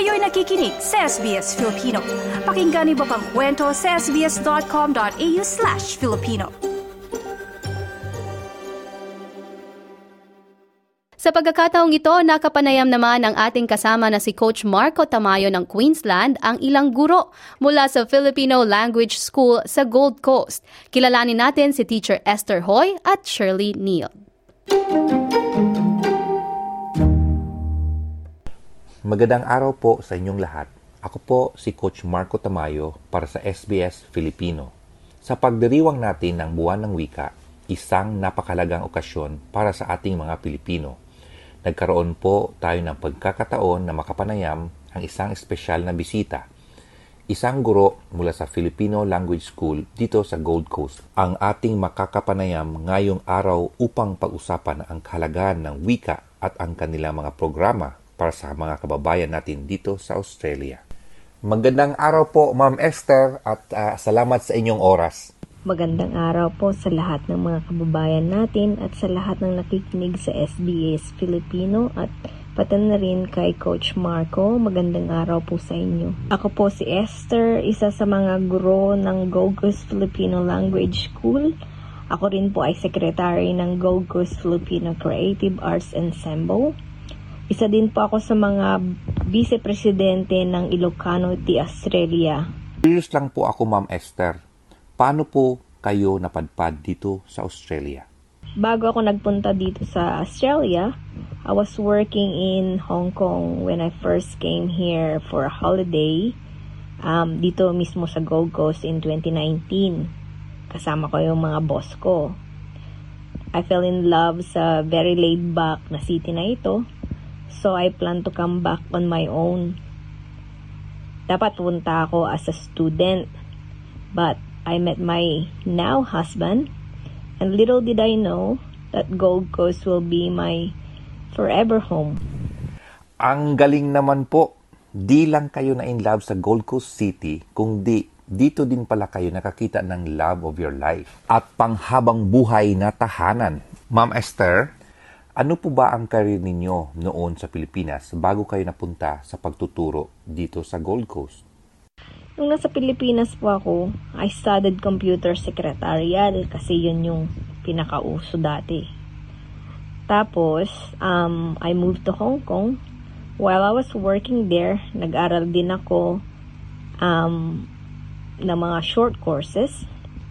Kayo'y nakikinig sa SBS Filipino. Pakinggan niyo pa ang kwento sa sbs.com.au/Filipino. Sa pagkakataong ito, nakapanayam naman ang ating kasama na si Coach Marco Tamayo ng Queensland ang ilang guro mula sa Filipino Language School sa Gold Coast. Kilalanin natin si Teacher Esther Hoy at Shirley Neal. Magandang araw po sa inyong lahat. Ako po si Coach Marco Tamayo para sa SBS Filipino. Sa pagdiriwang natin ng Buwan ng Wika, isang napakalagang okasyon para sa ating mga Pilipino. Nagkaroon po tayo ng pagkakataon na makapanayam ang isang espesyal na bisita. Isang guro mula sa Filipino Language School dito sa Gold Coast. Ang ating makakapanayam ngayong araw upang pag-usapan ang kahalagahan ng wika at ang kanilang mga programa para sa mga kababayan natin dito sa Australia. Magandang araw po, Ma'am Esther, at salamat sa inyong oras. Magandang araw po sa lahat ng mga kababayan natin at sa lahat ng nakikinig sa SBS Filipino at pati na rin kay Coach Marco. Magandang araw po sa inyo. Ako po si Esther, isa sa mga guro ng Gold Coast Filipino Language School. Ako rin po ay secretary ng Gold Coast Filipino Creative Arts Ensemble. Isa din po ako sa mga vice-presidente ng Ilocano de Australia. Curious lang po ako, Ma'am Esther. Paano po kayo napadpad dito sa Australia? Bago ako nagpunta dito sa Australia, I was working in Hong Kong when I first came here for a holiday. Dito mismo sa Gold Coast in 2019. Kasama ko yung mga boss ko. I fell in love sa very laid-back na city na ito. So I plan to come back on my own. Dapat punta ako as a student. But I met my now husband, and little did I know that Gold Coast will be my forever home. Ang galing naman po. Di lang kayo na in love sa Gold Coast City, kundi dito din pala kayo nakakita ng love of your life at panghabang buhay na tahanan. Ma'am Esther, ano po ba ang career ninyo noon sa Pilipinas bago kayo napunta sa pagtuturo dito sa Gold Coast? Nung nasa Pilipinas po ako, I studied computer secretarial kasi yun yung pinakauso dati. Tapos, I moved to Hong Kong. While I was working there, nag-aral din ako ng mga short courses.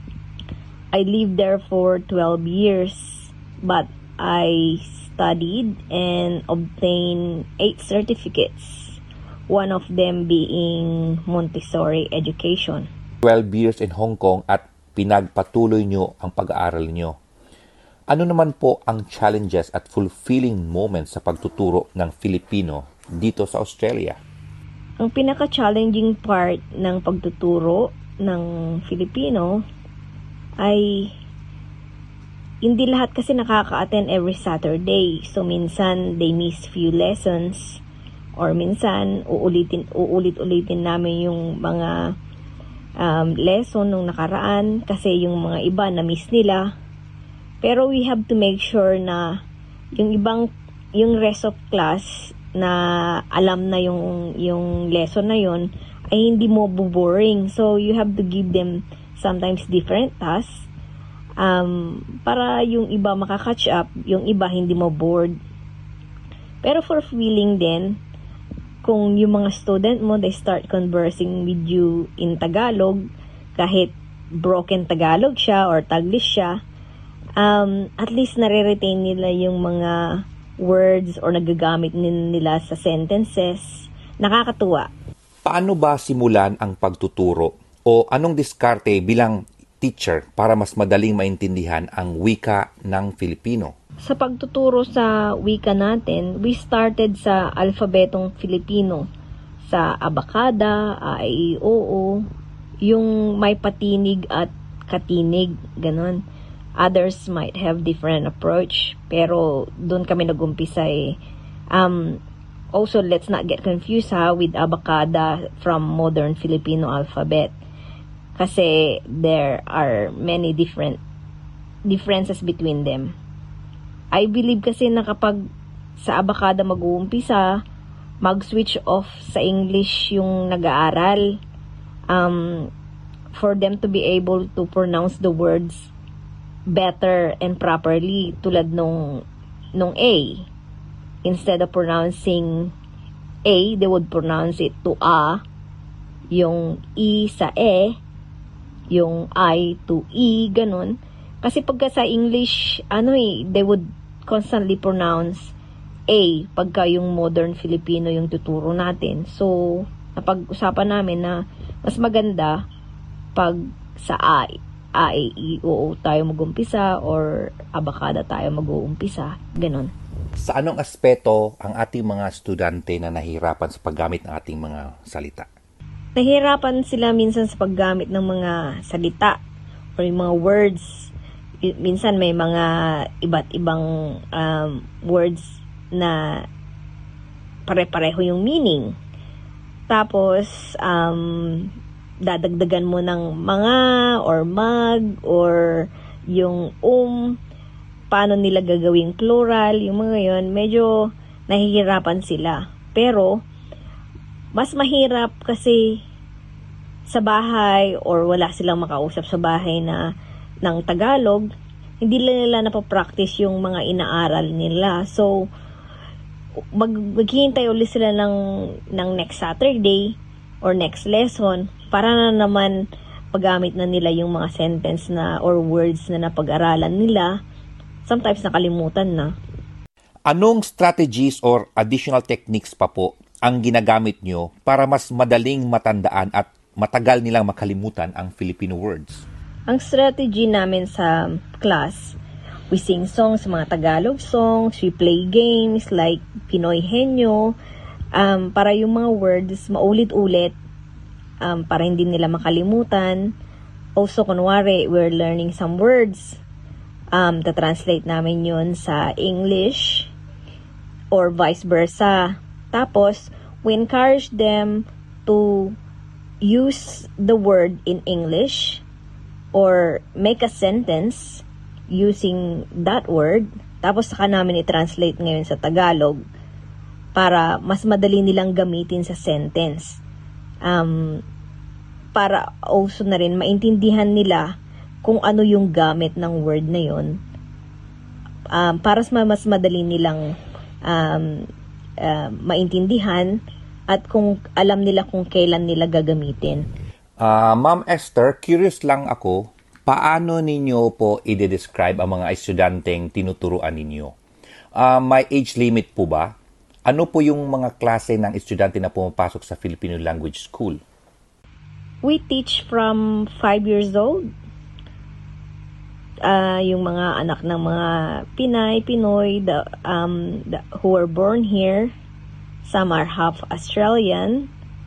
I lived there for 12 years, but I studied and obtained 8 certificates. One of them being Montessori education. 12 years in Hong Kong at pinagpatuloy nyo ang pag-aaral nyo. Ano naman po ang challenges at fulfilling moments sa pagtuturo ng Filipino dito sa Australia? Ang pinaka-challenging part ng pagtuturo ng Filipino ay hindi lahat kasi nakaka-attend every Saturday. So minsan they miss few lessons. Or minsan, uulit-ulitin namin yung mga lesson nung nakaraan kasi yung mga iba na-miss nila. Pero we have to make sure na yung rest of class na alam na yung lesson na yun ay hindi mo boring. So you have to give them sometimes different tasks para yung iba makakatch up, yung iba hindi mo bored. Pero for feeling din, kung yung mga student mo, they start conversing with you in Tagalog, kahit broken Tagalog siya or Taglish siya, at least nare-retain nila yung mga words or nagagamit nila sa sentences. Nakakatuwa. Paano ba simulan ang pagtuturo? O anong diskarte bilang teacher para mas madaling maintindihan ang wika ng Filipino? Sa pagtuturo sa wika natin, we started sa alfabetong Filipino. Sa abakada, a, e, i, o, yung may patinig at katinig, ganon. Others might have different approach, pero doon kami nag-umpisa eh. Also, let's not get confused with abakada from modern Filipino alphabet. Kasi there are many differences between them. I believe kasi na kapag sa abakada mag-uumpisa, mag-switch off sa English yung nag-aaral. For them to be able to pronounce the words better and properly, tulad nung A. Instead of pronouncing A, they would pronounce it to A. Yung E sa E, yung I to E, ganun. Kasi pagka sa English, they would constantly pronounce A pagka yung modern Filipino yung tuturo natin. So, napag-usapan namin na mas maganda pag sa A, E, I, O tayo mag-umpisa or abakada tayo mag-uumpisa. Ganun. Sa anong aspeto ang ating mga estudyante na nahihirapan sa paggamit ng ating mga salita? Nahihirapan sila minsan sa paggamit ng mga salita or yung mga words. Minsan may mga iba't ibang words na pare-pareho yung meaning. Tapos, dadagdagan mo ng mga or mag or yung paano nila gagawing plural, yung mga yon, medyo nahihirapan sila. Pero, mas mahirap kasi sa bahay or wala silang makausap sa bahay ng Tagalog, hindi nila napapractice yung mga inaaral nila. So, maghihintay ulit sila ng next Saturday or next lesson para na naman paggamit na nila yung mga sentence na or words na napag-aralan nila. Sometimes nakalimutan na. Anong strategies or additional techniques pa po ang ginagamit nyo para mas madaling matandaan at matagal nilang makalimutan ang Filipino words? Ang strategy namin sa class, we sing songs, mga Tagalog songs, we play games like Pinoy Henyo, para yung mga words maulit-ulit, para hindi nila makalimutan. Also, kunwari, we're learning some words, translate namin yun sa English or vice versa. Tapos, we encourage them to use the word in English or make a sentence using that word. Tapos, saka namin i-translate ngayon sa Tagalog para mas madali nilang gamitin sa sentence. Para also na rin maintindihan nila kung ano yung gamit ng word na yun. Para mas madali nilang maintindihan at kung alam nila kung kailan nila gagamitin. Ma'am Esther, curious lang ako, paano ninyo po i-describe ang mga estudyanteng tinuturuan ninyo? May age limit po ba? Ano po yung mga klase ng estudyante na pumapasok sa Filipino Language School? We teach from 5 years old. Yung mga anak ng mga Pinoy, who were born here. Some are half Australian.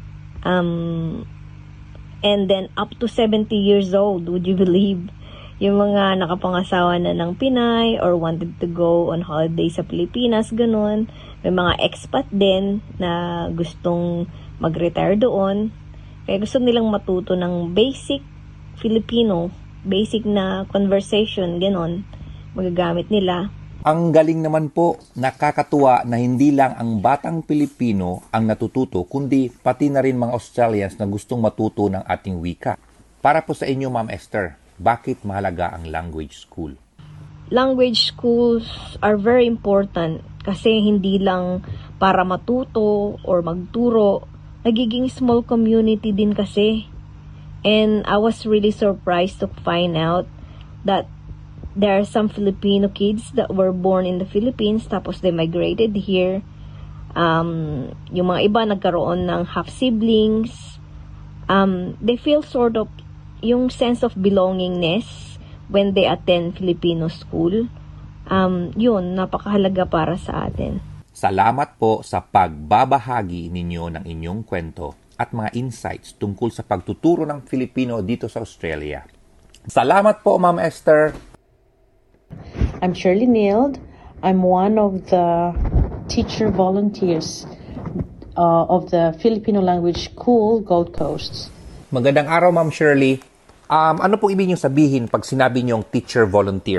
And then up to 70 years old, would you believe? Yung mga nakapangasawa na ng Pinay or wanted to go on holiday sa Pilipinas, ganun. May mga expat din na gustong mag-retire doon. Kaya gusto nilang matuto ng basic Filipino, basic na conversation, ganun, magagamit nila. Ang galing naman po, nakakatuwa na hindi lang ang batang Pilipino ang natututo, kundi pati na rin mga Australians na gustong matuto ng ating wika. Para po sa inyo, Ma'am Esther, bakit mahalaga ang language school? Language schools are very important kasi hindi lang para matuto or magturo, nagiging small community din kasi. And I was really surprised to find out that there are some Filipino kids that were born in the Philippines, tapos they migrated here. Yung mga iba nagkaroon ng half-siblings. They feel sort of yung sense of belongingness when they attend Filipino school. Yun, napakahalaga para sa atin. Salamat po sa pagbabahagi ninyo ng inyong kwento at mga insights tungkol sa pagtuturo ng Filipino dito sa Australia. Salamat po, Ma'am Esther. I'm Shirley Neild. I'm one of the teacher volunteers of the Filipino Language School, Gold Coast. Magandang araw, Ma'am Shirley. Ano pong ibig niyong sabihin pag sinabi niyong teacher volunteer?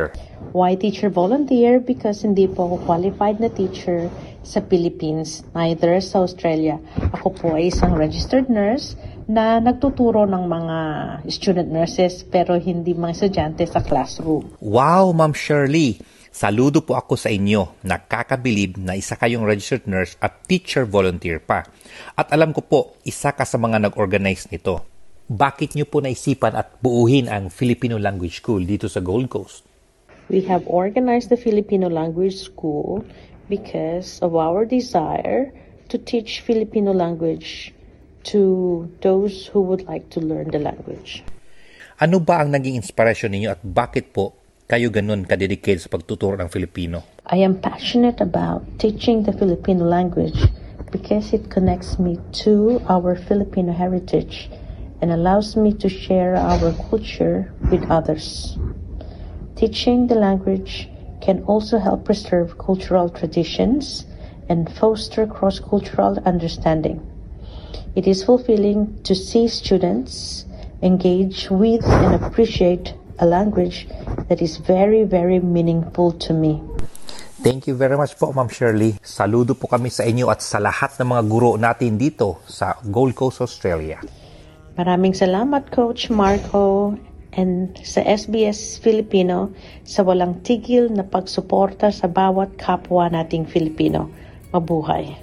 Why teacher volunteer? Because hindi po ako qualified na teacher sa Philippines, neither sa Australia. Ako po ay isang registered nurse na nagtuturo ng mga student nurses pero hindi mga estudyante sa classroom. Wow, Ma'am Shirley! Saludo po ako sa inyo. Nakakabilib na isa kayong registered nurse at teacher volunteer pa. At alam ko po, isa ka sa mga nag-organize nito. Bakit niyo po naisipan at buuhin ang Filipino Language School dito sa Gold Coast? We have organized the Filipino Language School because of our desire to teach Filipino language to those who would like to learn the language. Ano ba ang naging inspirasyon ninyo at bakit po kayo ganun kadedicate sa pagtuturo ng Filipino? I am passionate about teaching the Filipino language because it connects me to our Filipino heritage and allows me to share our culture with others. Teaching the language can also help preserve cultural traditions and foster cross-cultural understanding. It is fulfilling to see students engage with and appreciate a language that is very, very meaningful to me. Thank you very much po, Ma'am Shirley. Saludo po kami sa inyo at sa lahat ng mga guro natin dito sa Gold Coast, Australia. Maraming salamat, Coach Marco, and sa SBS Filipino sa walang tigil na pagsuporta sa bawat kapwa nating Filipino. Mabuhay!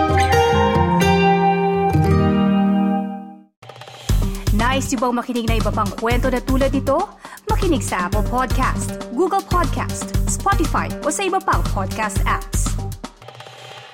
Nice yung bang makinig na iba pang kwento na tulad ito? Makinig sa Apple Podcast, Google Podcast, Spotify o sa iba pang podcast apps.